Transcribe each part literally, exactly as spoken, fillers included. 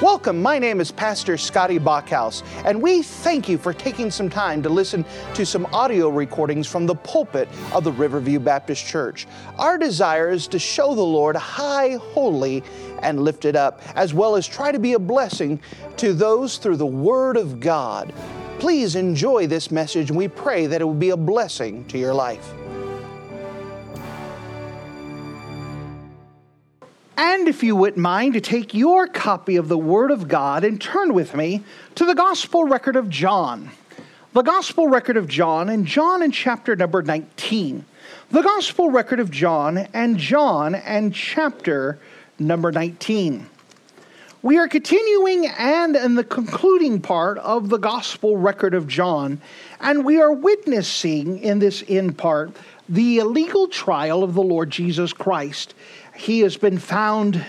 Welcome, my name is Pastor Scotty Bachhaus, and we thank you for taking some time to listen to some audio recordings from the pulpit of the Riverview Baptist Church. Our desire is to show the Lord high, holy, and lifted up, as well as try to be a blessing to those through the Word of God. Please enjoy this message, and we pray that it will be a blessing to your life. And if you wouldn't mind to take your copy of the Word of God and turn with me to the Gospel record of John. The Gospel record of John, and John in chapter number nineteen. The Gospel record of John and John and chapter number nineteen. We are continuing and in the concluding part of the Gospel record of John, and we are witnessing in this end part the illegal trial of the Lord Jesus Christ. He has been found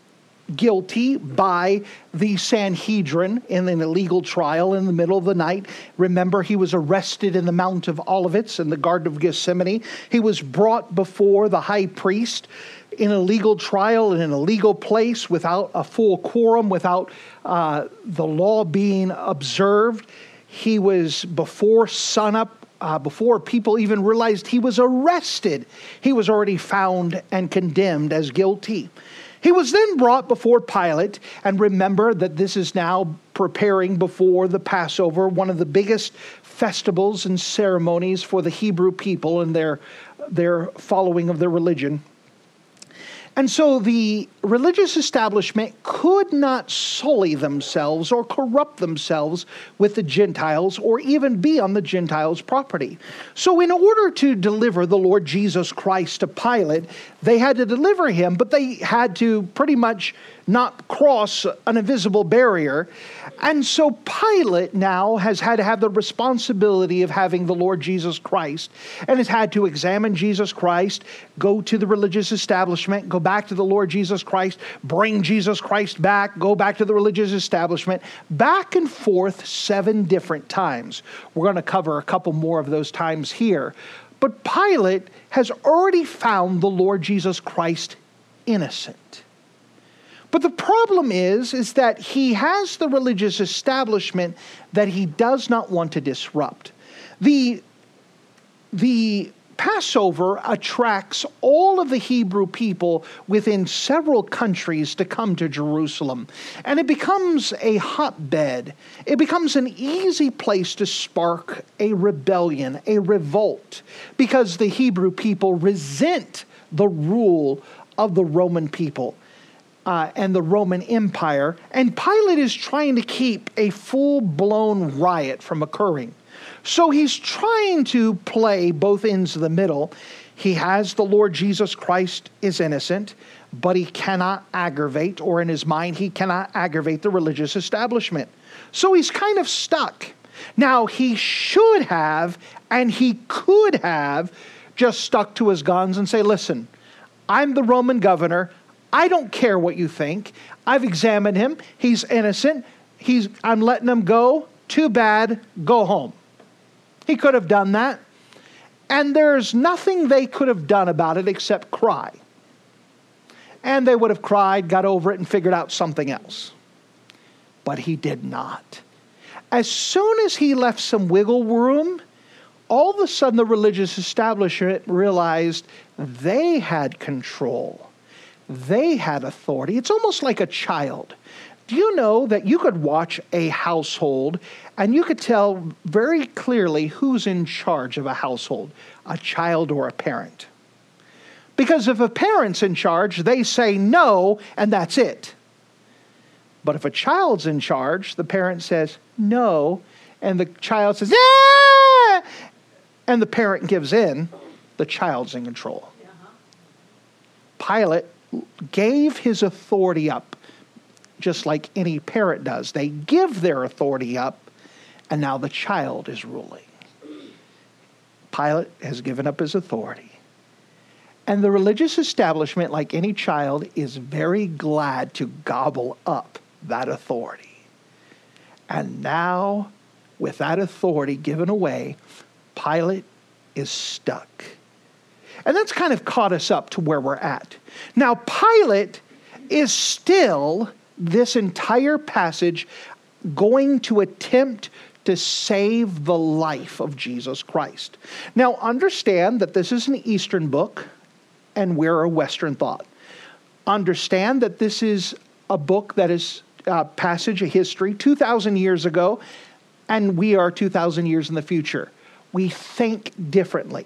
guilty by the Sanhedrin in an illegal trial in the middle of the night. Remember, he was arrested in the Mount of Olives in the Garden of Gethsemane. He was brought before the high priest in a legal trial in an illegal place without a full quorum, without uh, the law being observed. He was before sunup. Uh, before people even realized he was arrested, he was already found and condemned as guilty. He was then brought before Pilate, and remember that this is now preparing before the Passover, one of the biggest festivals and ceremonies for the Hebrew people and their, their following of their religion. And so the religious establishment could not sully themselves or corrupt themselves with the Gentiles or even be on the Gentiles' property. So in order to deliver the Lord Jesus Christ to Pilate, they had to deliver him, but they had to pretty much not cross an invisible barrier. And so Pilate now has had to have the responsibility of having the Lord Jesus Christ and has had to examine Jesus Christ, go to the religious establishment, go back to the Lord Jesus Christ, bring Jesus Christ back, go back to the religious establishment, back and forth seven different times. We're going to cover a couple more of those times here. But Pilate has already found the Lord Jesus Christ innocent. But the problem is, is that he has the religious establishment that he does not want to disrupt. The, the Passover attracts all of the Hebrew people within several countries to come to Jerusalem. And it becomes a hotbed. It becomes an easy place to spark a rebellion, a revolt, because the Hebrew people resent the rule of the Roman people. Uh, and the Roman Empire, and Pilate is trying to keep a full-blown riot from occurring. So he's trying to play both ends of the middle. He has the Lord Jesus Christ is innocent, but he cannot aggravate, or in his mind, he cannot aggravate the religious establishment. So he's kind of stuck. Now, he should have, and he could have, just stuck to his guns and say, listen, I'm the Roman governor. I don't care what you think. I've examined him. He's innocent. He's, I'm letting him go. Too bad. Go home. He could have done that. And there's nothing they could have done about it except cry. And they would have cried, got over it, and figured out something else. But he did not. As soon as he left some wiggle room, all of a sudden the religious establishment realized they had control. They had authority. It's almost like a child. Do you know that you could watch a household and you could tell very clearly who's in charge of a household, a child or a parent? Because if a parent's in charge, they say no, and that's it. But if a child's in charge, the parent says no, and the child says, yeah, and the parent gives in, the child's in control. Pilate gave his authority up, just like any parent does. They give their authority up, and now the child is ruling. Pilate has given up his authority. And the religious establishment, like any child, is very glad to gobble up that authority. And now, with that authority given away, Pilate is stuck. And that's kind of caught us up to where we're at. Now, Pilate is still this entire passage going to attempt to save the life of Jesus Christ. Now, understand that this is an Eastern book, and we're a Western thought. Understand that this is a book that is a passage of history two thousand years ago, and we are two thousand years in the future. We think differently.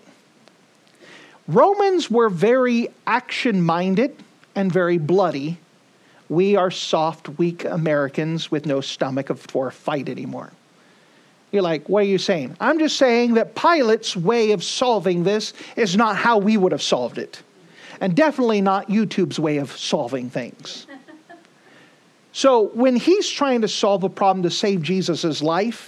Romans were very action-minded and very bloody. We are soft, weak Americans with no stomach for a fight anymore. You're like, what are you saying? I'm just saying that Pilate's way of solving this is not how we would have solved it. And definitely not YouTube's way of solving things. So when he's trying to solve a problem to save Jesus' life,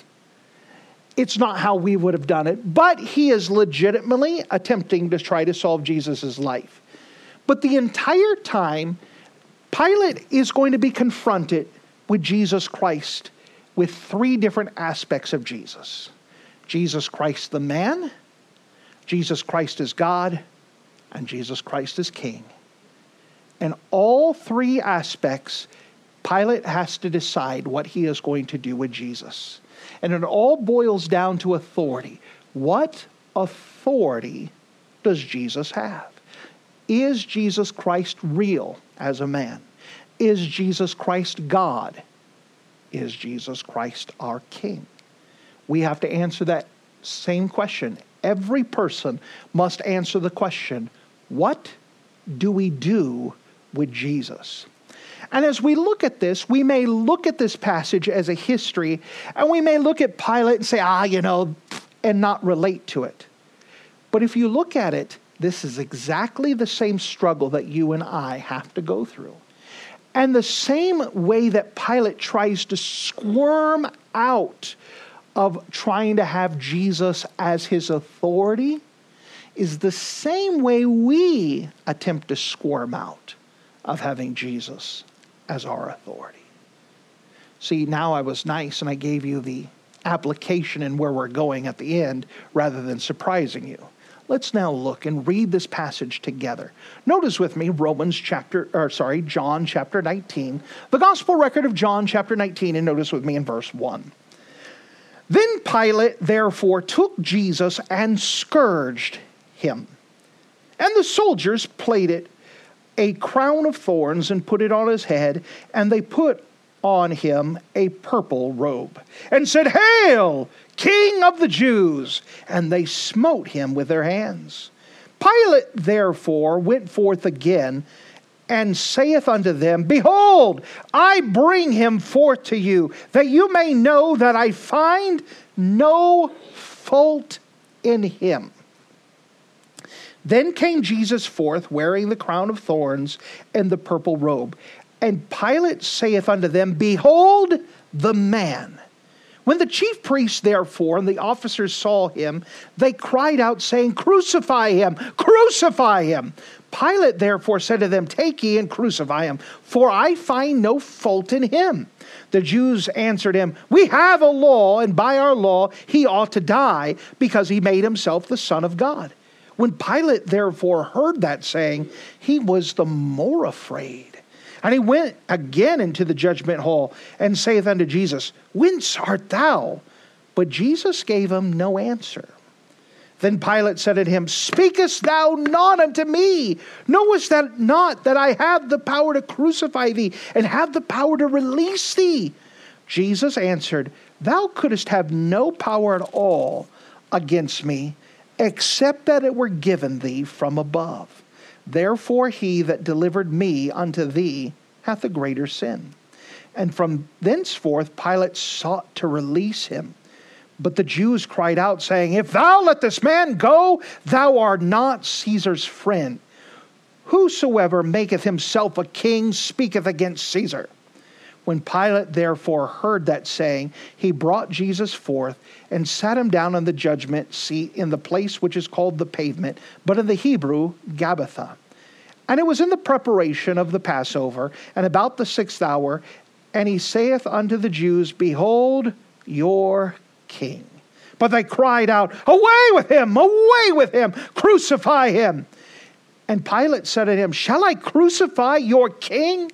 it's not how we would have done it. But he is legitimately attempting to try to solve Jesus' life. But the entire time, Pilate is going to be confronted with Jesus Christ with three different aspects of Jesus. Jesus Christ the man, Jesus Christ is God, and Jesus Christ is King. And all three aspects, Pilate has to decide what he is going to do with Jesus. And it all boils down to authority. What authority does Jesus have? Is Jesus Christ real as a man? Is Jesus Christ God? Is Jesus Christ our King? We have to answer that same question. Every person must answer the question, what do we do with Jesus? And as we look at this, we may look at this passage as a history, and we may look at Pilate and say, ah, you know, and not relate to it. But if you look at it, this is exactly the same struggle that you and I have to go through. And the same way that Pilate tries to squirm out of trying to have Jesus as his authority is the same way we attempt to squirm out of having Jesus as our authority. See, now I was nice and I gave you the application and where we're going at the end rather than surprising you. Let's now look and read this passage together. Notice with me Romans chapter, or sorry, John chapter nineteen, the gospel record of John chapter nineteen, and notice with me in verse one. Then Pilate therefore took Jesus and scourged him. And the soldiers plaited a crown of thorns and put it on his head, and they put on him a purple robe, and said, Hail, King of the Jews! And they smote him with their hands. Pilate therefore went forth again, and saith unto them, Behold, I bring him forth to you, that you may know that I find no fault in him. Then came Jesus forth, wearing the crown of thorns and the purple robe. And Pilate saith unto them, Behold the man. When the chief priests therefore and the officers saw him, they cried out, saying, Crucify him! Crucify him! Pilate therefore said to them, Take ye and crucify him, for I find no fault in him. The Jews answered him, We have a law, and by our law he ought to die, because he made himself the Son of God. When Pilate therefore heard that saying, he was the more afraid. And he went again into the judgment hall, and saith unto Jesus, Whence art thou? But Jesus gave him no answer. Then Pilate said unto him, Speakest thou not unto me? Knowest thou not that I have the power to crucify thee, and have the power to release thee? Jesus answered, Thou couldst have no power at all against me, except that it were given thee from above. Therefore he that delivered me unto thee hath a greater sin. And from thenceforth Pilate sought to release him. But the Jews cried out, saying, If thou let this man go, thou art not Caesar's friend. Whosoever maketh himself a king speaketh against Caesar. When Pilate therefore heard that saying, he brought Jesus forth and sat him down on the judgment seat in the place which is called the Pavement, but in the Hebrew, Gabbatha. And it was in the preparation of the Passover, and about the sixth hour, and he saith unto the Jews, Behold your king. But they cried out, Away with him! Away with him! Crucify him! And Pilate said unto him, Shall I crucify your king?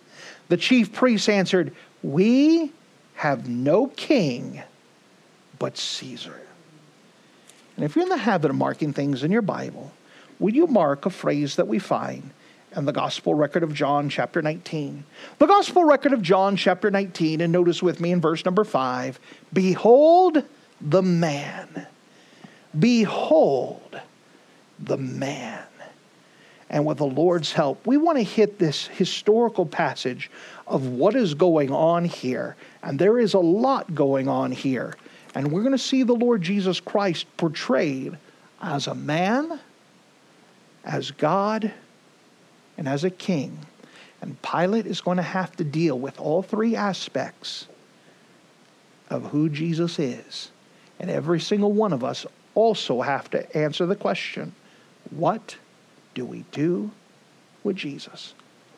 The chief priests answered, "We have no king but Caesar." And if you're in the habit of marking things in your Bible, would you mark a phrase that we find in the Gospel record of John chapter nineteen? The Gospel record of John chapter nineteen, and notice with me in verse number five, "Behold the man. Behold the man." And with the Lord's help, we want to hit this historical passage of what is going on here. And there is a lot going on here. And we're going to see the Lord Jesus Christ portrayed as a man, as God, and as a king. And Pilate is going to have to deal with all three aspects of who Jesus is. And every single one of us also have to answer the question, what do we do with Jesus?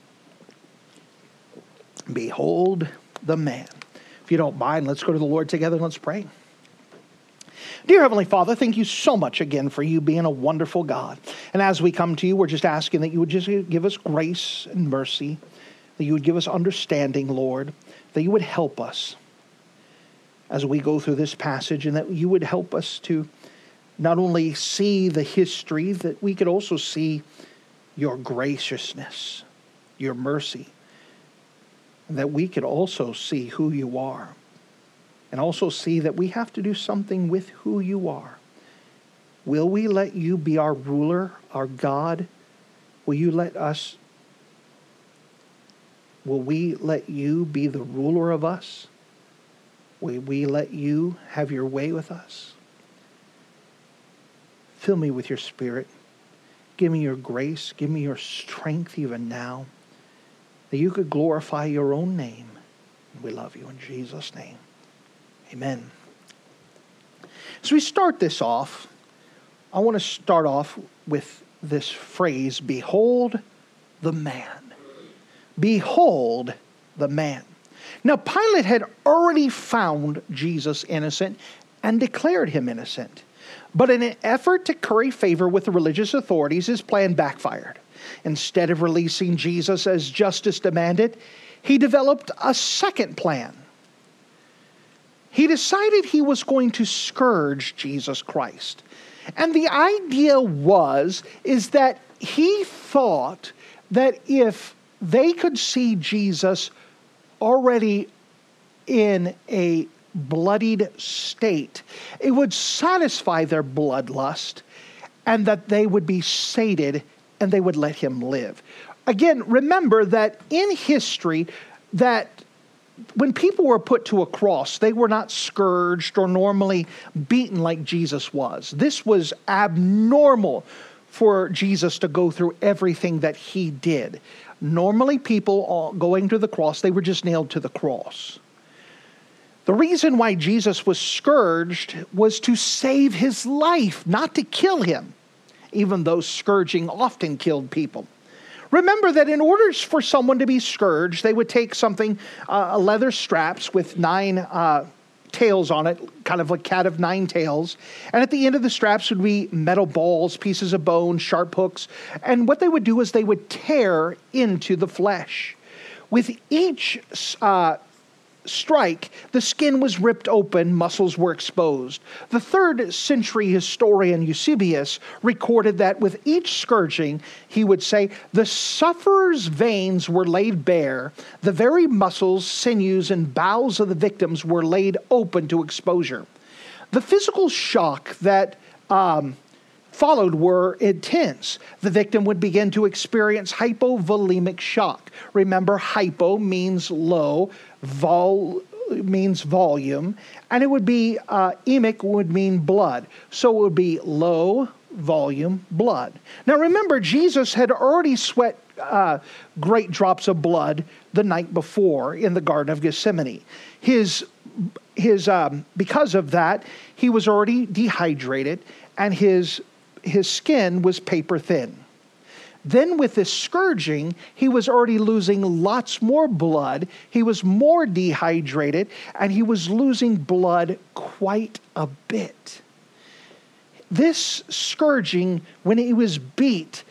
Behold the man. If you don't mind, let's go to the Lord together and let's pray. Dear Heavenly Father, thank you so much again for you being a wonderful God. And as we come to you, we're just asking that you would just give us grace and mercy, that you would give us understanding, Lord, that you would help us as we go through this passage, and that you would help us to not only see the history, that we could also see your graciousness, your mercy, and that we could also see who you are, and also see that we have to do something with who you are. Will we let you be our ruler, our God? Will you let us, will we let you be the ruler of us? Will we let you have your way with us? Fill me with your Spirit. Give me your grace. Give me your strength even now, that you could glorify your own name. We love you in Jesus' name. Amen. As we start this off, I want to start off with this phrase, behold the man. Behold the man. Now, Pilate had already found Jesus innocent and declared him innocent. But in an effort to curry favor with the religious authorities, his plan backfired. Instead of releasing Jesus as justice demanded, he developed a second plan. He decided he was going to scourge Jesus Christ. And the idea was, is that he thought that if they could see Jesus already in a bloodied state, it would satisfy their bloodlust, and that they would be sated and they would let him live. Again, remember that in history, that when people were put to a cross, they were not scourged or normally beaten like Jesus was. This was abnormal for Jesus to go through everything that he did. Normally, people going to the cross, they were just nailed to the cross. The reason why Jesus was scourged was to save his life, not to kill him, even though scourging often killed people. Remember that in order for someone to be scourged, they would take something, uh, leather straps with nine uh, tails on it, kind of like cat of nine tails. And at the end of the straps would be metal balls, pieces of bone, sharp hooks. And what they would do is they would tear into the flesh. With each uh strike, the skin was ripped open, muscles were exposed. The third century historian Eusebius recorded that with each scourging, he would say, the sufferer's veins were laid bare, the very muscles, sinews, and bowels of the victims were laid open to exposure. The physical shock that um, followed were intense. The victim would begin to experience hypovolemic shock. Remember, hypo means low, vol means volume, and it would be, uh, emic would mean blood. So it would be low volume blood. Now remember, Jesus had already sweat uh, great drops of blood the night before in the Garden of Gethsemane. His, his, um, because of that, he was already dehydrated, and his his skin was paper thin. Then with this scourging, he was already losing lots more blood. He was more dehydrated, and he was losing blood quite a bit. This scourging, when he was beat,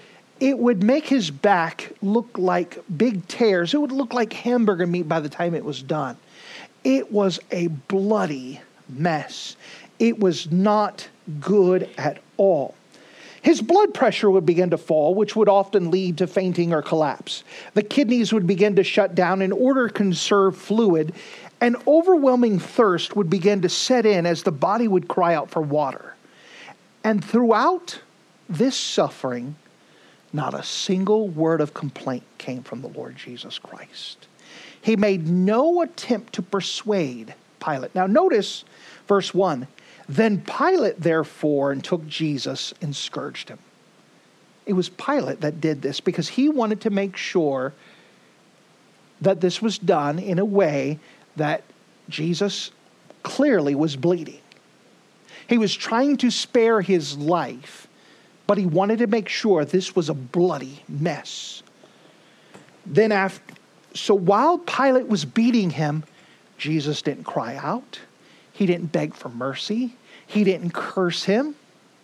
it would make his back look like big tears. It would look like hamburger meat by the time it was done. It was a bloody mess. It was not good at all. His blood pressure would begin to fall, which would often lead to fainting or collapse. The kidneys would begin to shut down in order to conserve fluid, and overwhelming thirst would begin to set in as the body would cry out for water. And throughout this suffering, not a single word of complaint came from the Lord Jesus Christ. He made no attempt to persuade Pilate. Now notice verse one. Then Pilate, therefore, took Jesus and scourged him. It was Pilate that did this because he wanted to make sure that this was done in a way that Jesus clearly was bleeding. He was trying to spare his life, but he wanted to make sure this was a bloody mess. Then after, so while Pilate was beating him, Jesus didn't cry out. He didn't beg for mercy. He didn't curse him.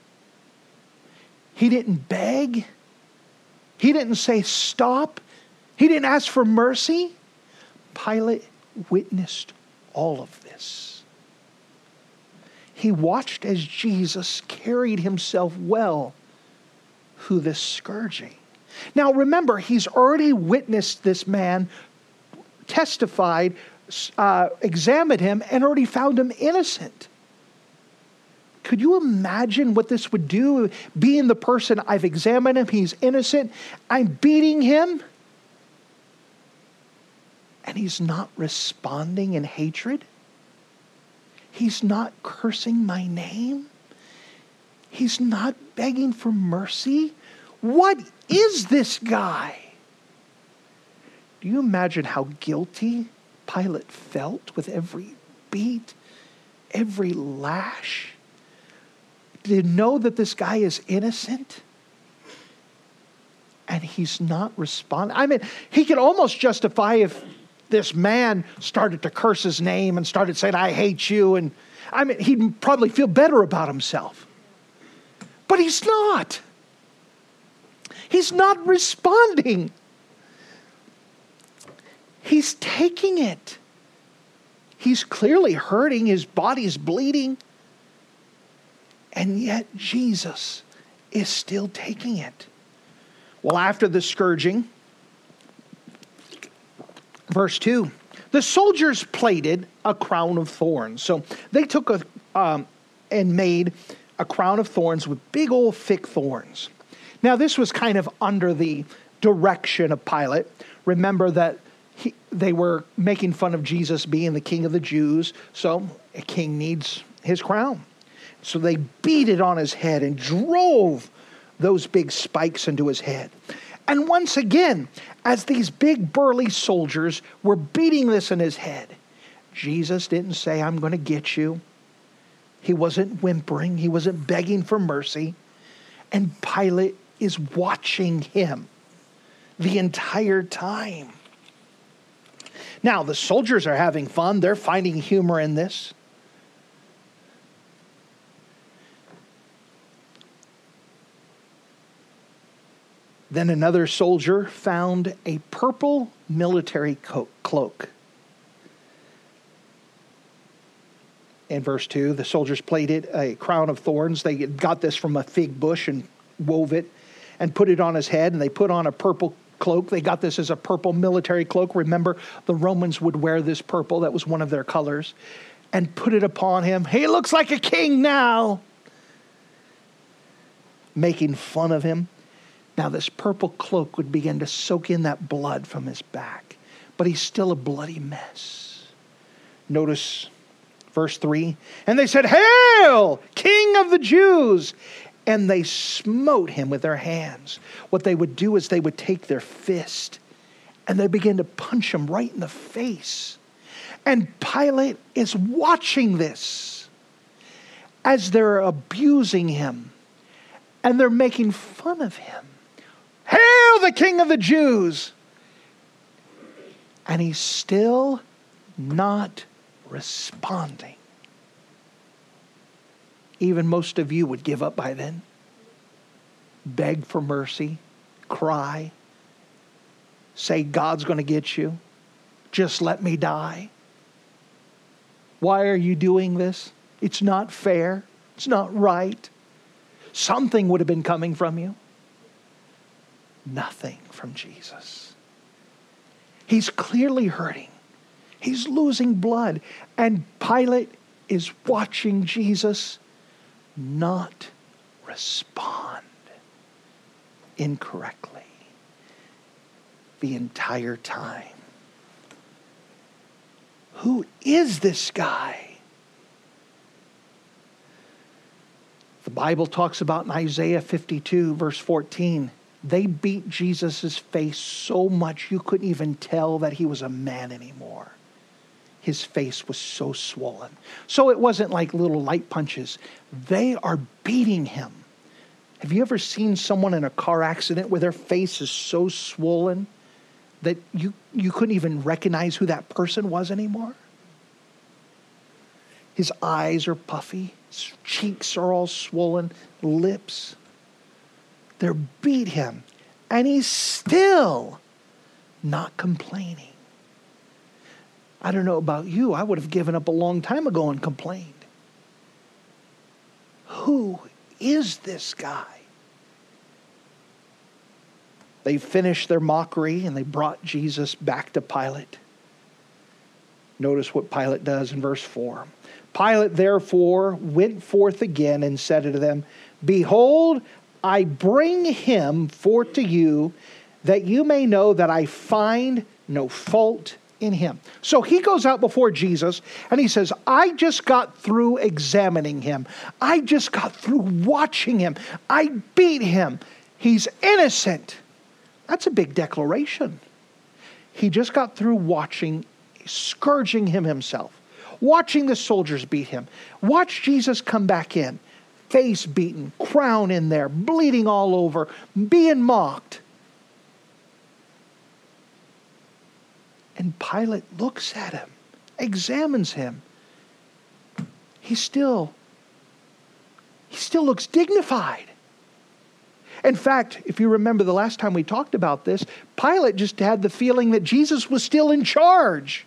He didn't beg. He didn't say stop. He didn't ask for mercy. Pilate witnessed all of this. He watched as Jesus carried himself well through this scourging. Now remember, he's already witnessed this man, testified, uh, examined him, and already found him innocent. Could you imagine what this would do? Being the person, I've examined him, he's innocent, I'm beating him, and he's not responding in hatred? He's not cursing my name? He's not begging for mercy? What is this guy? Do you imagine how guilty Pilate felt with every beat, every lash? To know that this guy is innocent and he's not responding. I mean, he could almost justify if this man started to curse his name and started saying, I hate you. And I mean, he'd probably feel better about himself. But he's not. He's not responding. He's taking it. He's clearly hurting. His body's bleeding. And yet Jesus is still taking it. Well, after the scourging, verse two, the soldiers plaited a crown of thorns. So they took a um, and made a crown of thorns with big old thick thorns. Now this was kind of under the direction of Pilate. Remember that he, they were making fun of Jesus being the king of the Jews. So a king needs his crown. So they beat it on his head and drove those big spikes into his head. And once again, as these big burly soldiers were beating this in his head, Jesus didn't say, I'm going to get you. He wasn't whimpering. He wasn't begging for mercy. And Pilate is watching him the entire time. Now, the soldiers are having fun. They're finding humor in this. Then another soldier found a purple military co- cloak. In verse two, the soldiers plaited a crown of thorns. They got this from a fig bush and wove it and put it on his head. And they put on a purple cloak. They got this as a purple military cloak. Remember, the Romans would wear this purple. That was one of their colors. And put it upon him. He looks like a king now. Making fun of him. Now this purple cloak would begin to soak in that blood from his back. But he's still a bloody mess. Notice verse three. And they said, Hail, King of the Jews! And they smote him with their hands. What they would do is they would take their fist and they begin to punch him right in the face. And Pilate is watching this as they're abusing him and they're making fun of him. Hail the King of the Jews! And he's still not responding. Even most of you would give up by then. Beg for mercy. cry, say, God's going to get you. Just let me die. Why are you doing this? It's not fair. It's not right. Something would have been coming from you. Nothing from Jesus. He's clearly hurting. He's losing blood. And Pilate is watching Jesus not respond incorrectly the entire time. Who is this guy? The Bible talks about in Isaiah fifty-two, verse fourteen, they beat Jesus' face so much you couldn't even tell that he was a man anymore. His face was so swollen. So it wasn't like little light punches. They are beating him. Have you ever seen someone in a car accident where their face is so swollen that you, you couldn't even recognize who that person was anymore? His eyes are puffy. His cheeks are all swollen. Lips. They're beat him. And he's still not complaining. I don't know about you. I would have given up a long time ago and complained. Who is this guy? They finished their mockery and they brought Jesus back to Pilate. Notice what Pilate does in verse four. Pilate therefore went forth again and said unto them, Behold, I bring him forth to you, that you may know that I find no fault in him. So he goes out before Jesus and he says, I just got through examining him. I just got through watching him. I beat him. He's innocent. That's a big declaration. He just got through watching, scourging him himself, watching the soldiers beat him. Watch Jesus come back in, face beaten, crown in there, bleeding all over, being mocked. And Pilate looks at him, examines him. He still, he still looks dignified. In fact, if you remember the last time we talked about this, Pilate just had the feeling that Jesus was still in charge.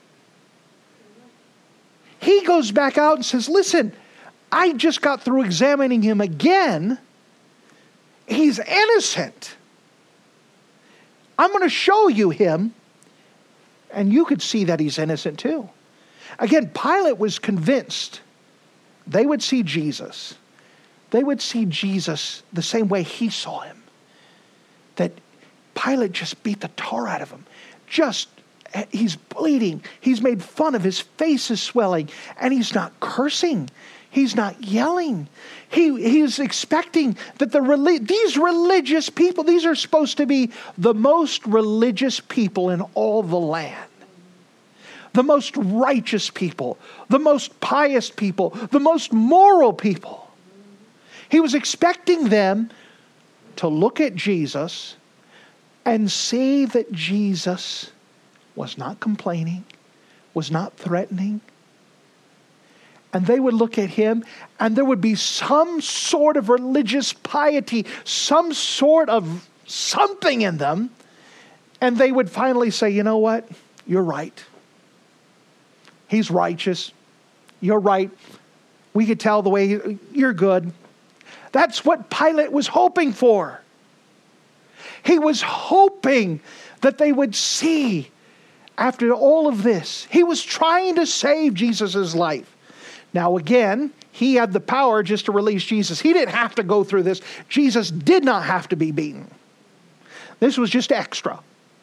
He goes back out and says, listen, I just got through examining him again. He's innocent. I'm going to show you him. And you could see that he's innocent too. Again, Pilate was convinced they would see Jesus. They would see Jesus the same way he saw him. That Pilate just beat the tar out of him. Just, he's bleeding. He's made fun of. His face is swelling. And he's not cursing. He's not yelling. He, he's expecting that the relig- these religious people, these are supposed to be the most religious people in all the land. The most righteous people. The most pious people. The most moral people. He was expecting them to look at Jesus and see that Jesus was not complaining, was not threatening. And they would look at him and there would be some sort of religious piety, some sort of something in them. And they would finally say, you know what? You're right. He's righteous. You're right. We could tell the way you're good. That's what Pilate was hoping for. He was hoping that they would see after all of this. He was trying to save Jesus' life. Now again, he had the power just to release Jesus. He didn't have to go through this. Jesus did not have to be beaten. This was just extra.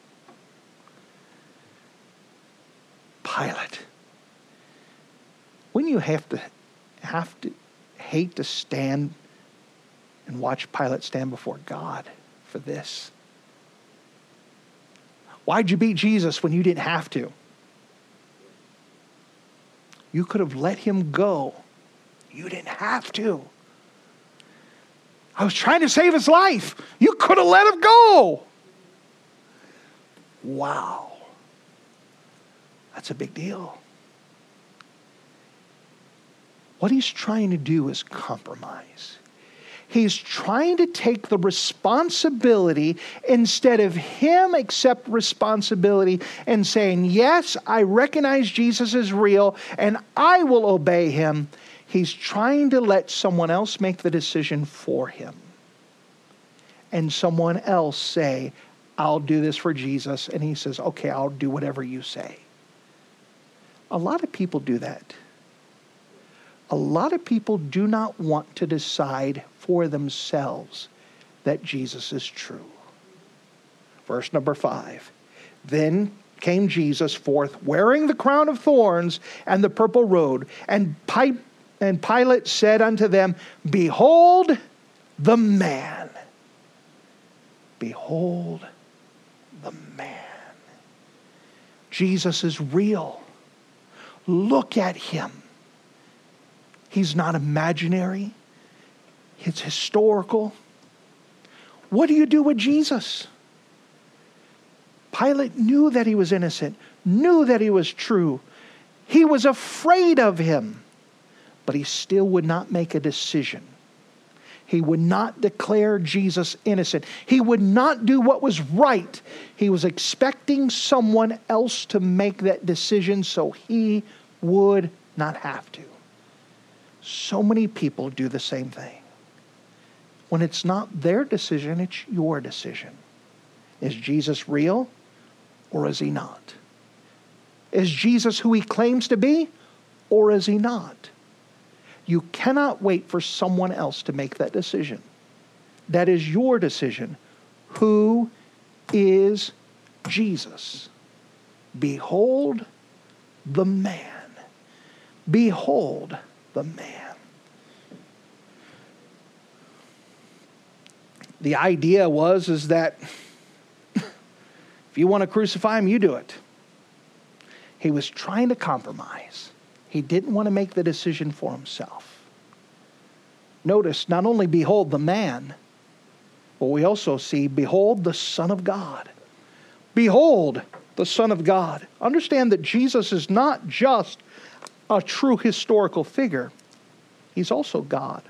Pilate. Wouldn't you have to have to hate to stand and watch Pilate stand before God for this? Why'd you beat Jesus when you didn't have to? You could have let him go. You didn't have to. I was trying to save his life. You could have let him go. Wow. That's a big deal. What he's trying to do is compromise. He's trying to take the responsibility instead of him accept responsibility and saying, yes, I recognize Jesus is real and I will obey him. He's trying to let someone else make the decision for him. And someone else say, I'll do this for Jesus. And he says, okay, I'll do whatever you say. A lot of people do that. A lot of people do not want to decide for themselves that Jesus is true. Verse number five. Then came Jesus forth wearing the crown of thorns and the purple robe. And Pilate said unto them, behold the man. Behold the man. Jesus is real. Look at him. He's not imaginary. It's historical. What do you do with Jesus? Pilate knew that he was innocent, knew that he was true. He was afraid of him, but he still would not make a decision. He would not declare Jesus innocent. He would not do what was right. He was expecting someone else to make that decision so he would not have to. So many people do the same thing. When it's not their decision, it's your decision. Is Jesus real or is he not? Is Jesus who he claims to be or is he not? You cannot wait for someone else to make that decision. That is your decision. Who is Jesus? Behold the man. Behold the man. The idea was is that if you want to crucify him, you do it. He was trying to compromise. He didn't want to make the decision for himself. Notice, not only behold the man, but we also see, behold the Son of God. Behold the Son of God. Understand that Jesus is not just a true historical figure. He's also God.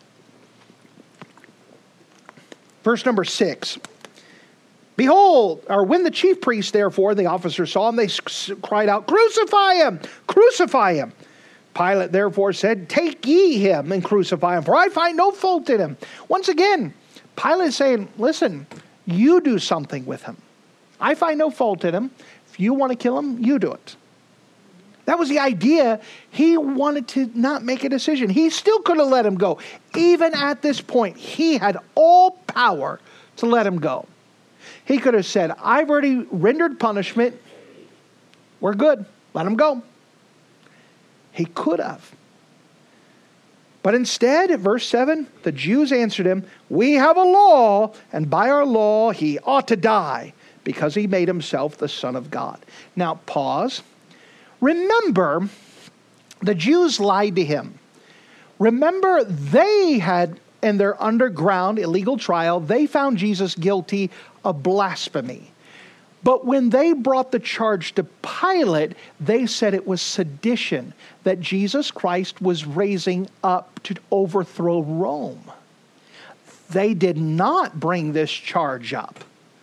Verse number six. Behold, or when the chief priests, therefore, the officers saw him, they cried out, crucify him, crucify him. Pilate therefore said, take ye him and crucify him, for I find no fault in him. Once again, Pilate is saying, listen, you do something with him. I find no fault in him. If you want to kill him, you do it. That was the idea. He wanted to not make a decision. He still could have let him go. Even at this point, he had all power to let him go. He could have said, I've already rendered punishment. We're good. Let him go. He could have. But instead, at verse seven, the Jews answered him, we have a law, and by our law he ought to die, because he made himself the Son of God. Now, pause. Remember, the Jews lied to him. Remember, they had, in their underground illegal trial, they found Jesus guilty of blasphemy. But when they brought the charge to Pilate, they said it was sedition, that Jesus Christ was raising up to overthrow Rome. They did not bring this charge up.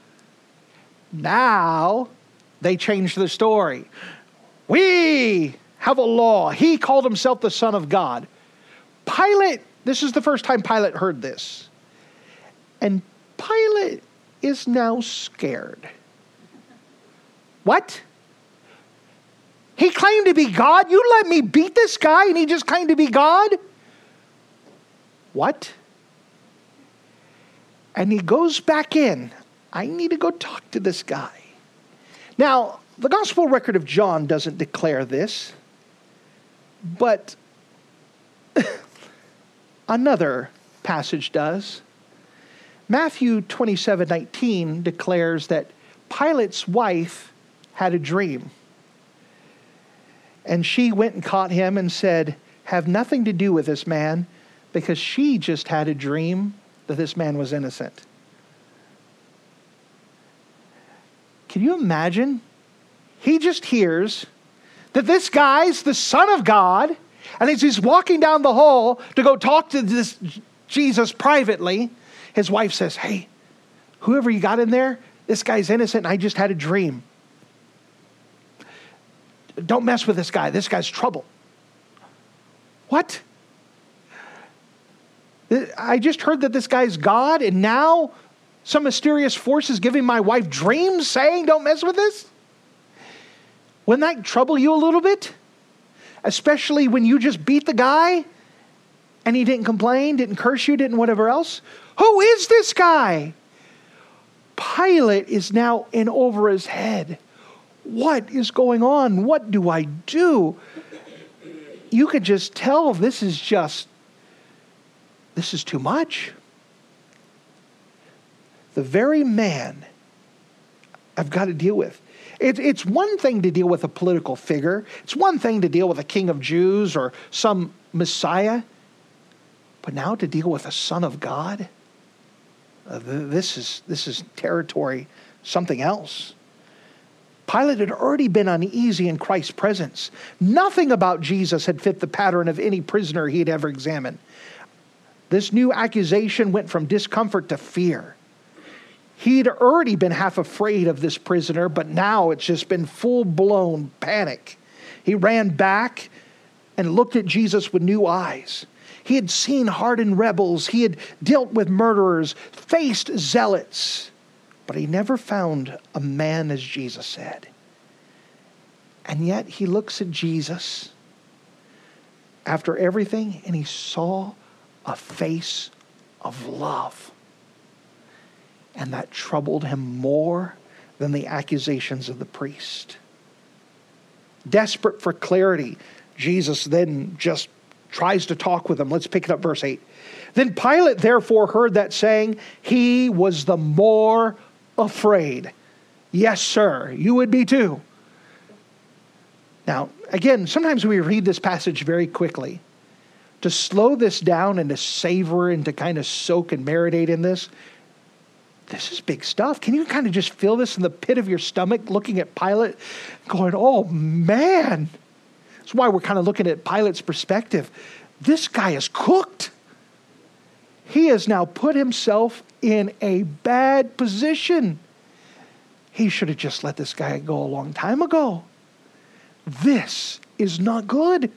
Now, they changed the story. We have a law. He called himself the Son of God. Pilate, this is the first time Pilate heard this. And Pilate is now scared. What? He claimed to be God? You let me beat this guy and he just claimed to be God? What? And he goes back in. I need to go talk to this guy. Now, the Gospel record of John doesn't declare this, but another passage does. Matthew twenty-seven nineteen declares that Pilate's wife had a dream. And she went and caught him and said, have nothing to do with this man, because she just had a dream that this man was innocent. Can you imagine? He just hears that this guy's the Son of God, and as he's walking down the hall to go talk to this Jesus privately. His wife says, hey, whoever you got in there, this guy's innocent and I just had a dream. Don't mess with this guy. This guy's trouble. What? I just heard that this guy's God, and now some mysterious force is giving my wife dreams saying don't mess with this? Wouldn't that trouble you a little bit? Especially when you just beat the guy and he didn't complain, didn't curse you, didn't whatever else. Who is this guy? Pilate is now in over his head. What is going on? What do I do? You could just tell this is just, this is too much. The very man I've got to deal with. It, it's one thing to deal with a political figure. It's one thing to deal with a king of Jews or some Messiah. But now to deal with a son of God? Uh, this is this is territory, something else. Pilate had already been uneasy in Christ's presence. Nothing about Jesus had fit the pattern of any prisoner he had ever examined. This new accusation went from discomfort to fear. He'd already been half afraid of this prisoner, but now it's just been full-blown panic. He ran back and looked at Jesus with new eyes. He had seen hardened rebels. He had dealt with murderers, faced zealots. But he never found a man as Jesus said. And yet he looks at Jesus after everything and he saw a face of love. And that troubled him more than the accusations of the priest. Desperate for clarity, Jesus then just tries to talk with him. Let's pick it up, verse eight. Then Pilate therefore heard that saying, he was the more afraid. Yes, sir, you would be too. Now, again, sometimes we read this passage very quickly. To slow this down and to savor and to kind of soak and marinate in this, this is big stuff. Can you kind of just feel this in the pit of your stomach, looking at Pilate, going, oh man. That's why we're kind of looking at Pilate's perspective. This guy is cooked. He has now put himself in a bad position. He should have just let this guy go a long time ago. This is not good.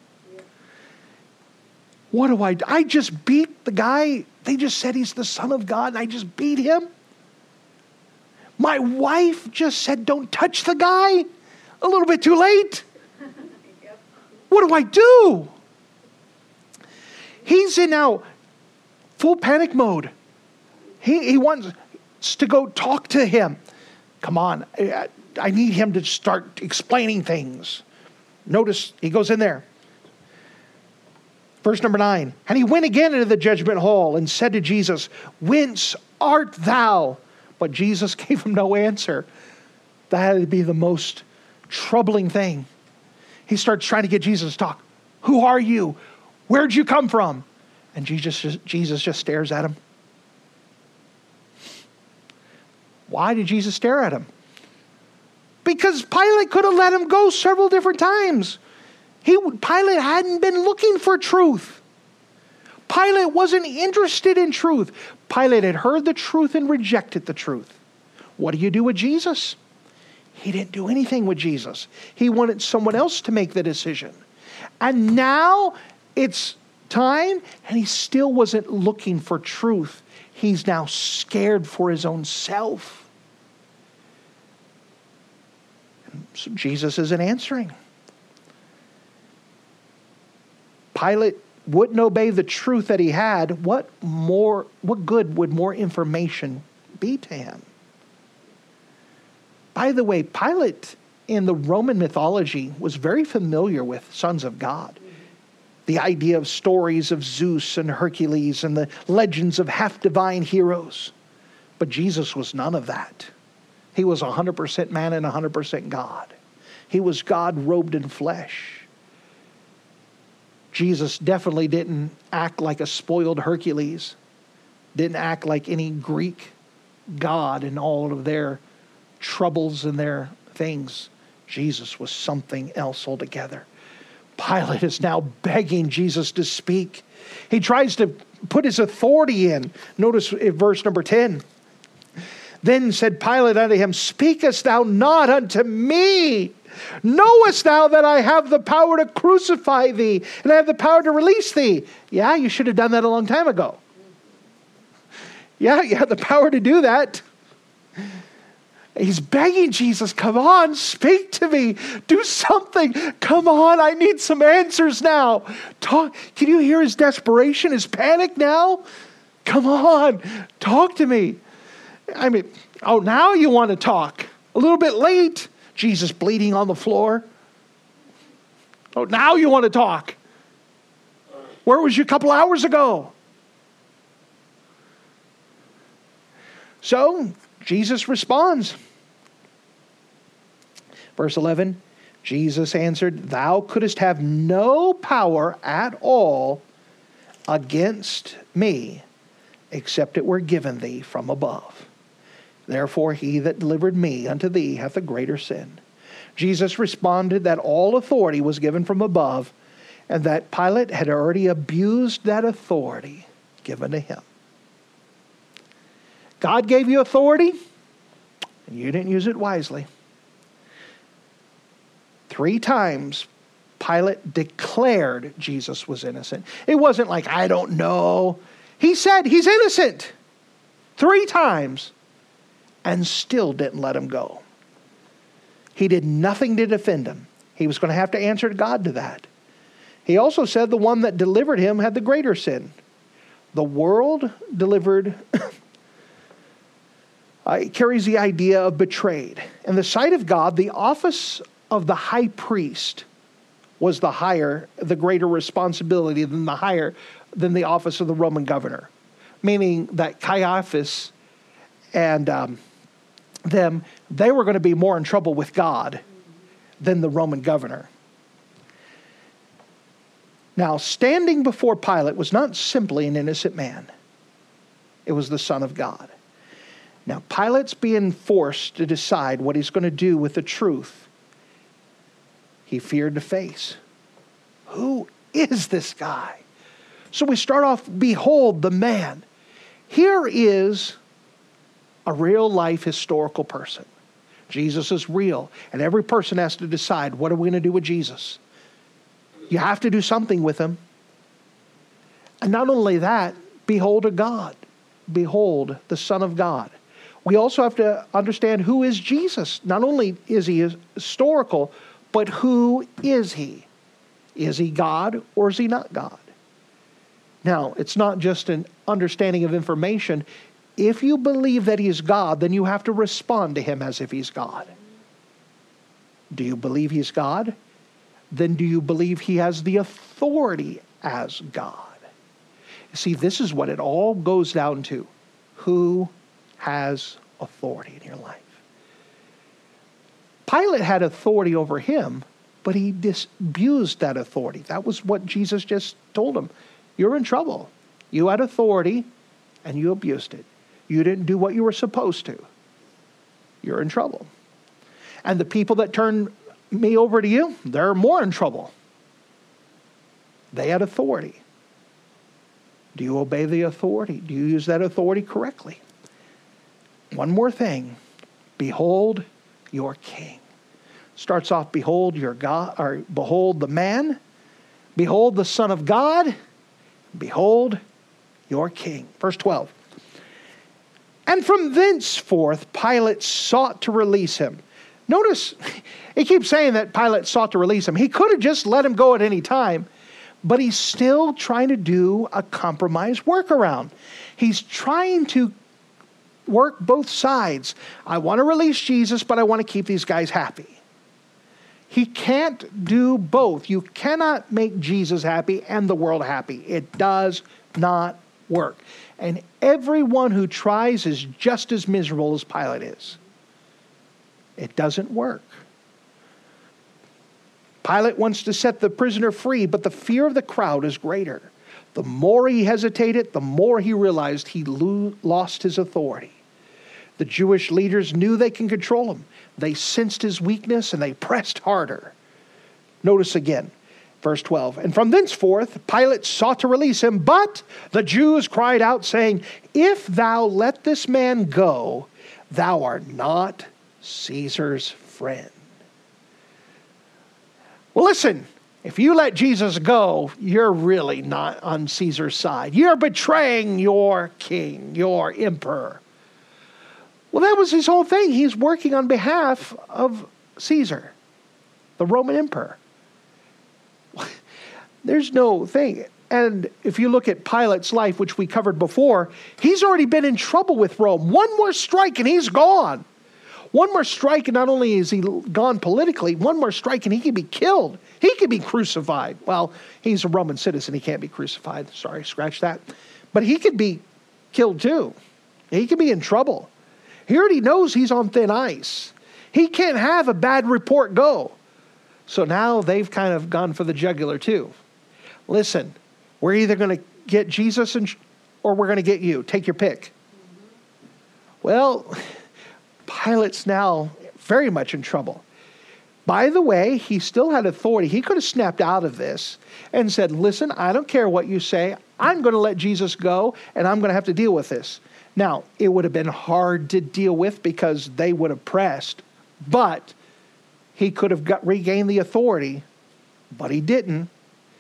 What do I do? I just beat the guy. They just said he's the Son of God, and I just beat him. My wife just said, don't touch the guy. A little bit too late. What do I do? He's in now full panic mode. He, he wants to go talk to him. Come on, I, I need him to start explaining things. Notice he goes in there. Verse number nine. And he went again into the judgment hall and said to Jesus, whence art thou? But Jesus gave him no answer. That had to be the most troubling thing. He starts trying to get Jesus to talk. Who are you? Where'd you come from? And Jesus just, Jesus just stares at him. Why did Jesus stare at him? Because Pilate could have let him go several different times. He, Pilate hadn't been looking for truth. Pilate wasn't interested in truth. Pilate had heard the truth and rejected the truth. What do you do with Jesus? He didn't do anything with Jesus. He wanted someone else to make the decision. And now it's time, and he still wasn't looking for truth. He's now scared for his own self. And so Jesus isn't answering. Pilate wouldn't obey the truth that he had. What more, what good would more information be to him? By the way, Pilate in the Roman mythology was very familiar with sons of God. The idea of stories of Zeus and Hercules and the legends of half-divine heroes. But Jesus was none of that. He was one hundred percent man and one hundred percent God. He was God robed in flesh. Jesus definitely didn't act like a spoiled Hercules. Didn't act like any Greek god in all of their troubles and their things. Jesus was something else altogether. Pilate is now begging Jesus to speak. He tries to put his authority in. Notice in verse number ten. Then said Pilate unto him, speakest thou not unto me? Knowest thou that I have the power to crucify thee, and I have the power to release thee? Yeah, you should have done that a long time ago. Yeah, you have the power to do that. He's begging Jesus, come on, speak to me. Do something. Come on, I need some answers now. Talk. Can you hear his desperation, his panic now? Come on, talk to me. I mean, oh, now you want to talk. A little bit late. Jesus bleeding on the floor. Oh, now you want to talk. Where was you a couple hours ago? So, Jesus responds. Verse eleven, Jesus answered, thou couldst have no power at all against me, except it were given thee from above. Therefore he that delivered me unto thee hath a greater sin. Jesus responded that all authority was given from above, and that Pilate had already abused that authority given to him. God gave you authority, and you didn't use it wisely. Three times, Pilate declared Jesus was innocent. It wasn't like, I don't know. He said he's innocent. Three times. And still didn't let him go. He did nothing to defend him. He was going to have to answer to God to that. He also said the one that delivered him had the greater sin. The world delivered uh, carries the idea of betrayed. In the sight of God, the office of the high priest was the higher, the greater responsibility than the higher, than the office of the Roman governor. Meaning that Caiaphas and um, them, they were going to be more in trouble with God than the Roman governor. Now, standing before Pilate was not simply an innocent man. It was the Son of God. Now, Pilate's being forced to decide what he's going to do with the truth he feared to face. Who is this guy? So we start off, behold the man. Here is a real life historical person. Jesus is real. And every person has to decide, what are we going to do with Jesus? You have to do something with him. And not only that, behold a God. Behold the Son of God. We also have to understand who is Jesus. Not only is he historical, but who is he? Is he God or is he not God? Now, it's not just an understanding of information. If you believe that he is God, then you have to respond to him as if he's God. Do you believe he's God? Then do you believe he has the authority as God? See, this is what it all goes down to. Who has authority in your life? Pilate had authority over him, but he abused that authority. That was what Jesus just told him. You're in trouble. You had authority, and you abused it. You didn't do what you were supposed to. You're in trouble. And the people that turned me over to you, they're more in trouble. They had authority. Do you obey the authority? Do you use that authority correctly? One more thing. Behold your king. Starts off, behold your God, or behold the man, behold the Son of God, behold your king. Verse twelve. And from thenceforth Pilate sought to release him. Notice, he keeps saying that Pilate sought to release him. He could have just let him go at any time, but he's still trying to do a compromise workaround. He's trying to work both sides. I want to release Jesus, but I want to keep these guys happy. He can't do both. You cannot make Jesus happy and the world happy. It does not work. And everyone who tries is just as miserable as Pilate is. It doesn't work. Pilate wants to set the prisoner free, but the fear of the crowd is greater. The more he hesitated, the more he realized he lo- lost his authority. The Jewish leaders knew they can control him. They sensed his weakness and they pressed harder. Notice again, Verse twelve, and from thenceforth Pilate sought to release him, but the Jews cried out, saying, if thou let this man go, thou art not Caesar's friend. Well, listen, if you let Jesus go, you're really not on Caesar's side. You're betraying your king, your emperor. Well, that was his whole thing. He's working on behalf of Caesar, the Roman emperor. There's no thing. And if you look at Pilate's life, which we covered before, he's already been in trouble with Rome. One more strike and he's gone. One more strike and not only is he gone politically, one more strike and he can be killed. He can be crucified. Well, he's a Roman citizen. He can't be crucified. Sorry, scratch that. But he could be killed too. He could be in trouble. He already knows he's on thin ice. He can't have a bad report go. So now they've kind of gone for the jugular too. Listen, we're either going to get Jesus and, or we're going to get you. Take your pick. Well, Pilate's now very much in trouble. By the way, he still had authority. He could have snapped out of this and said, listen, I don't care what you say. I'm going to let Jesus go, and I'm going to have to deal with this. Now, it would have been hard to deal with because they would have pressed, but he could have got, regained the authority, but he didn't.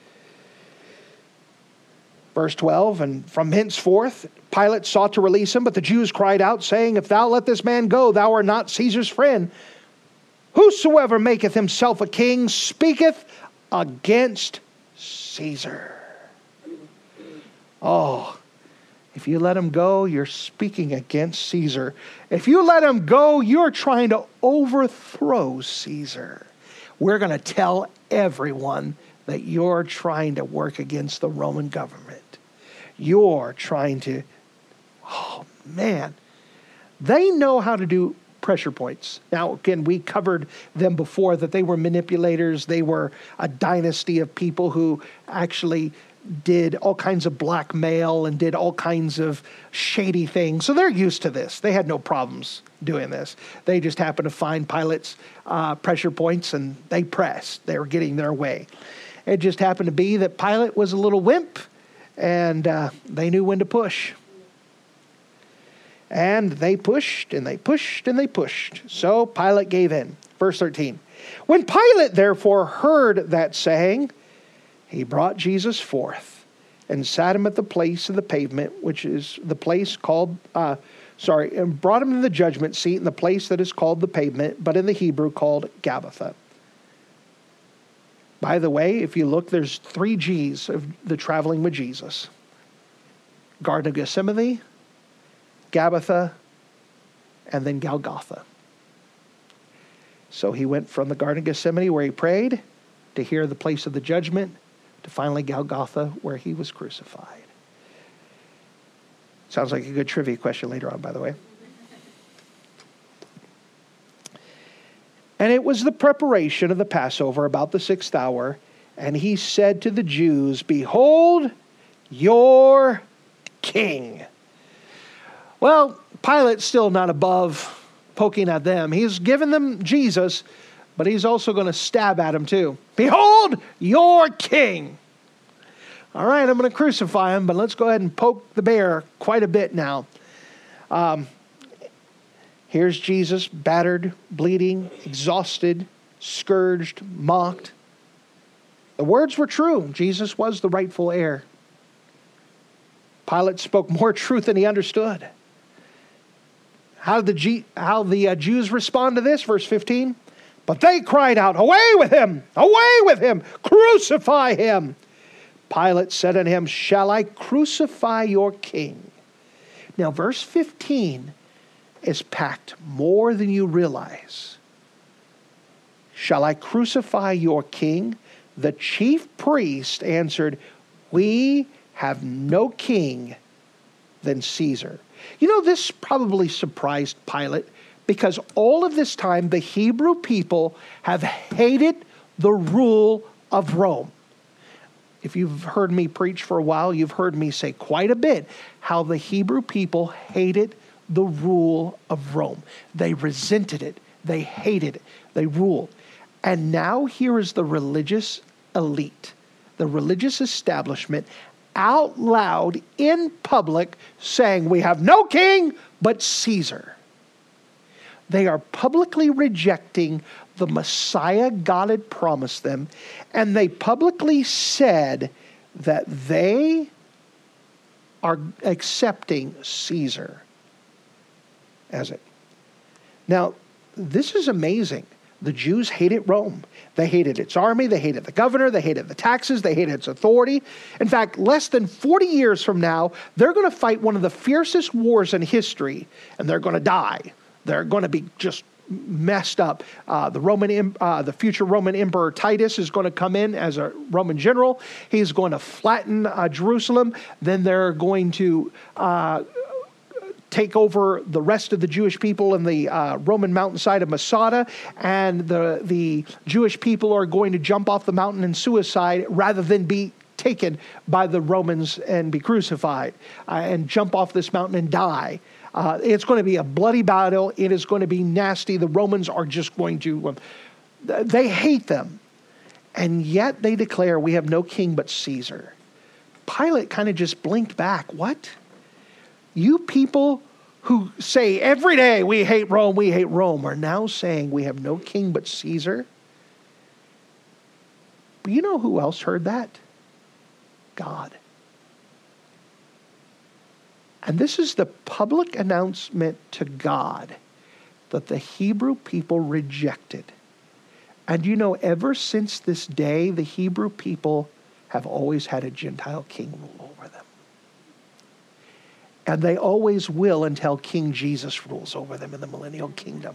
Verse twelve, and from henceforth Pilate sought to release him, but the Jews cried out, saying, if thou let this man go, thou art not Caesar's friend. Whosoever maketh himself a king speaketh against Caesar. Oh, if you let him go, you're speaking against Caesar. If you let him go, you're trying to overthrow Caesar. We're going to tell everyone that you're trying to work against the Roman government. You're trying to, oh man, they know how to do pressure points. Now, again, we covered them before, that they were manipulators. They were a dynasty of people who actually did all kinds of blackmail and did all kinds of shady things. So they're used to this. They had no problems doing this. They just happened to find Pilate's uh, pressure points and they pressed. They were getting their way. It just happened to be that Pilate was a little wimp and uh, they knew when to push. And they pushed and they pushed and they pushed. So Pilate gave in. Verse thirteen. When Pilate therefore heard that saying, he brought Jesus forth and sat him at the place of the pavement, which is the place called, uh, sorry, and brought him to the judgment seat in the place that is called the pavement, but in the Hebrew called Gabbatha. By the way, if you look, there's three G's of the traveling with Jesus. Garden of Gethsemane, Gabbatha, and then Golgotha. So he went from the Garden of Gethsemane where he prayed to here the place of the judgment to finally Golgotha where he was crucified. Sounds like a good trivia question later on, by the way. And it was the preparation of the Passover about the sixth hour. And he said to the Jews, behold your king. Well, Pilate's still not above poking at them. He's given them Jesus, but he's also going to stab at him too. Behold your king. All right, I'm going to crucify him, but let's go ahead and poke the bear quite a bit now. Um, here's Jesus, battered, bleeding, exhausted, scourged, mocked. The words were true. Jesus was the rightful heir. Pilate spoke more truth than he understood. How did the, G- how the uh, Jews respond to this? Verse fifteen. But they cried out, away with him! Away with him! Crucify him! Pilate said unto him, shall I crucify your king? Now, verse fifteen is packed more than you realize. Shall I crucify your king? The chief priest answered, we have no king than Caesar. You know, this probably surprised Pilate because all of this time the Hebrew people have hated the rule of Rome. If you've heard me preach for a while, you've heard me say quite a bit how the Hebrew people hated the rule of Rome. They resented it. They hated it. They ruled. And now here is the religious elite, the religious establishment, out loud in public saying, we have no king but Caesar. They are publicly rejecting the Messiah God had promised them, and they publicly said that they are accepting Caesar as it. Now, this is amazing. The Jews hated Rome. They hated its army. They hated the governor. They hated the taxes. They hated its authority. In fact, less than forty years from now, they're going to fight one of the fiercest wars in history, and they're going to die. They're going to be just messed up. Uh, the Roman, uh, the future Roman Emperor Titus is going to come in as a Roman general. He's going to flatten uh, Jerusalem. Then they're going to uh, take over the rest of the Jewish people in the uh, Roman mountainside of Masada, and the the Jewish people are going to jump off the mountain in suicide rather than be taken by the Romans and be crucified uh, and jump off this mountain and die. Uh, it's going to be a bloody battle. It is going to be nasty. The Romans are just going to, um, they hate them. And yet they declare, we have no king but Caesar. Pilate kind of just blinked back. What? You people who say every day we hate Rome, we hate Rome, are now saying we have no king but Caesar? But you know who else heard that? God. And this is the public announcement to God that the Hebrew people rejected. And you know, ever since this day, the Hebrew people have always had a Gentile king rule over them. And they always will until King Jesus rules over them in the millennial kingdom.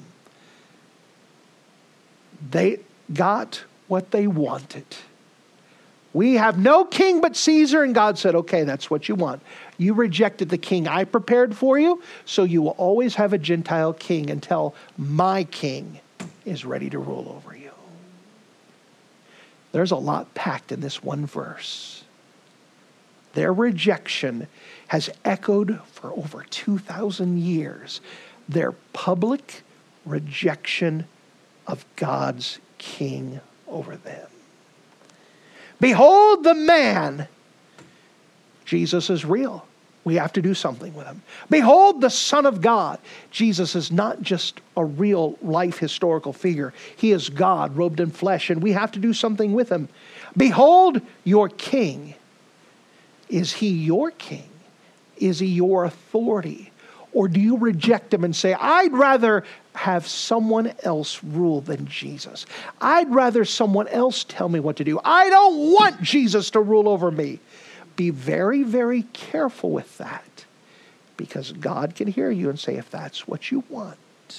They got what they wanted. We have no king but Caesar, and God said, okay, that's what you want. You rejected the king I prepared for you, so you will always have a Gentile king until my king is ready to rule over you. There's a lot packed in this one verse. Their rejection has echoed for over two thousand years. Their public rejection of God's king over them. Behold the man. Jesus is real. We have to do something with him. Behold the Son of God. Jesus is not just a real life historical figure. He is God robed in flesh, and we have to do something with him. Behold your king. Is he your king? Is he your authority? Or do you reject him and say, I'd rather have someone else rule than Jesus. I'd rather someone else tell me what to do. I don't want Jesus to rule over me. Be very, very careful with that, because God can hear you and say, if that's what you want,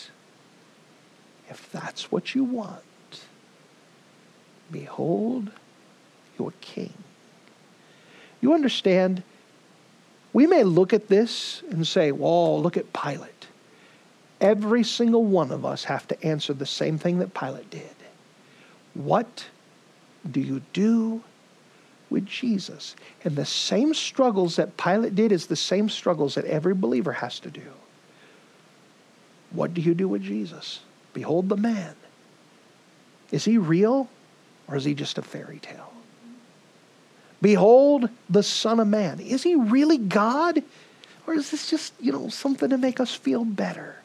if that's what you want, behold your king. You understand? We may look at this and say, whoa, look at Pilate. Every single one of us have to answer the same thing that Pilate did. What do you do with Jesus? And the same struggles that Pilate did is the same struggles that every believer has to do. What do you do with Jesus? Behold the man. Is he real, or is he just a fairy tale? Behold the Son of Man. Is he really God? Or is this just, you know, something to make us feel better?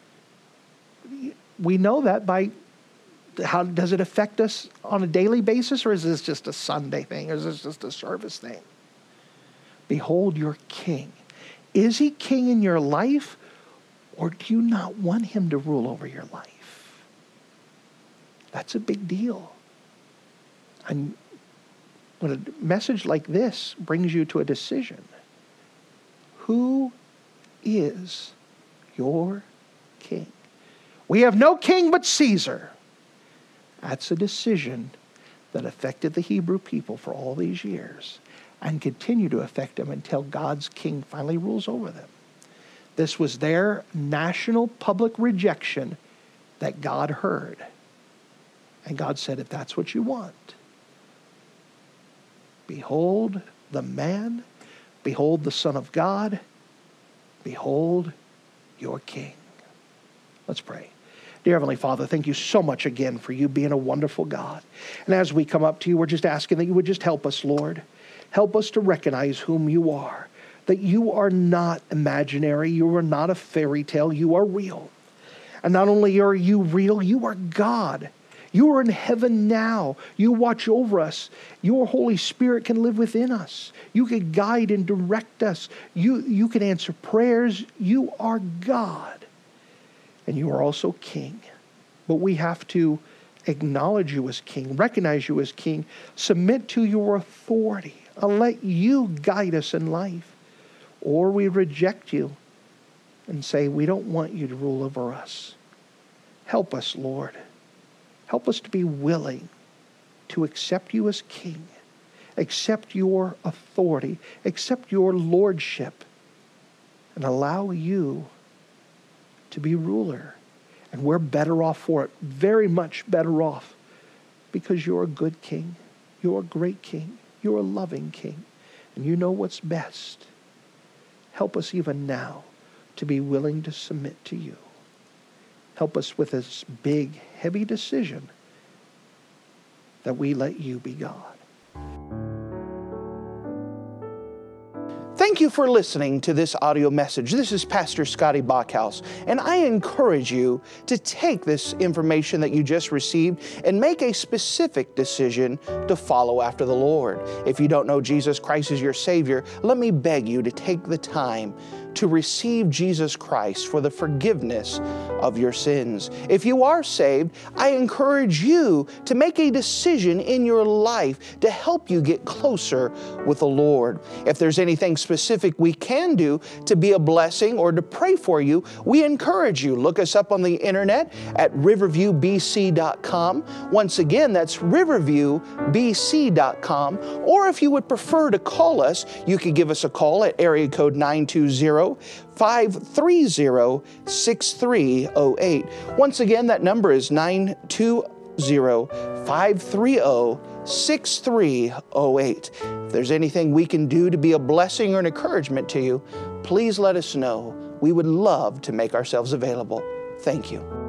We know that by how does it affect us on a daily basis, or is this just a Sunday thing, or is this just a service thing? Behold your king. Is he king in your life, or do you not want him to rule over your life? That's a big deal. And when a message like this brings you to a decision, who is your king? We have no king but Caesar. That's a decision that affected the Hebrew people for all these years and continue to affect them until God's king finally rules over them. This was their national public rejection that God heard. And God said, if that's what you want, behold the man, behold the Son of God, behold your king. Let's pray. Dear Heavenly Father, thank you so much again for you being a wonderful God. And as we come up to you, we're just asking that you would just help us, Lord. Help us to recognize whom you are, that you are not imaginary, you are not a fairy tale, you are real. And not only are you real, you are God. You are in heaven now. You watch over us. Your Holy Spirit can live within us. You can guide and direct us. You, you can answer prayers. You are God. And you are also King. But we have to acknowledge you as King, recognize you as King, submit to your authority, and let you guide us in life. Or we reject you and say, we don't want you to rule over us. Help us, Lord. Help us to be willing to accept you as King, accept your authority, accept your lordship, and allow you to be ruler. And we're better off for it, very much better off, because you're a good King. You're a great King. You're a loving King. And you know what's best. Help us even now to be willing to submit to you. Help us with this big, heavy decision that we let you be God. Thank you for listening to this audio message. This is Pastor Scotty Bachhaus, and I encourage you to take this information that you just received and make a specific decision to follow after the Lord. If you don't know Jesus Christ as your Savior, let me beg you to take the time to receive Jesus Christ for the forgiveness of your sins. If you are saved, I encourage you to make a decision in your life to help you get closer with the Lord. If there's anything specific we can do to be a blessing or to pray for you, we encourage you. Look us up on the internet at riverview b c dot com. Once again, that's riverview b c dot com. Or if you would prefer to call us, you could give us a call at area code nine two zero, five three zero, six three zero eight. Once again, that number is nine two zero, five three zero, six three zero eight. If there's anything we can do to be a blessing or an encouragement to you, please let us know. We would love to make ourselves available. Thank you.